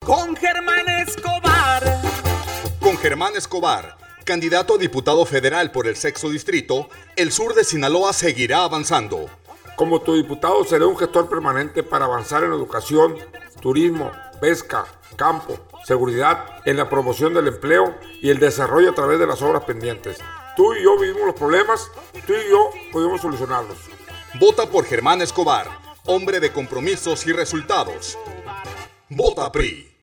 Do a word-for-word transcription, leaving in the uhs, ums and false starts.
con Germán Escobar. Con Germán Escobar, candidato a diputado federal por el sexto distrito, el sur de Sinaloa seguirá avanzando. Como tu diputado seré un gestor permanente para avanzar en educación, turismo, pesca, campo, seguridad, en la promoción del empleo y el desarrollo a través de las obras pendientes. Tú y yo vivimos los problemas, tú y yo podemos solucionarlos. Vota por Germán Escobar, hombre de compromisos y resultados. Vota P R I.